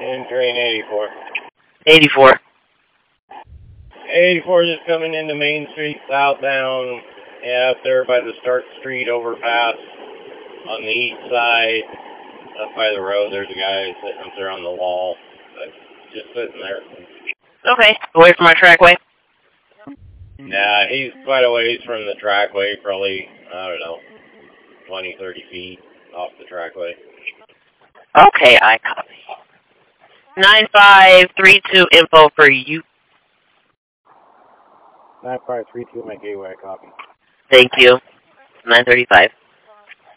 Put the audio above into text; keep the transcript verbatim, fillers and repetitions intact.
In train eighty-four. eighty-four. eighty-four is just coming into Main Street southbound. Yeah, up there by the Stark Street overpass on the east side. Up by the road, there's a guy sitting up there on the wall. Just sitting there. Okay. Away from our trackway? Yeah, he's quite a ways from the trackway. Probably, I don't know, twenty, thirty feet off the trackway. Okay, I copy. nine five three two info for you. nine five three two, my gateway, copy. Thank you. nine thirty-five.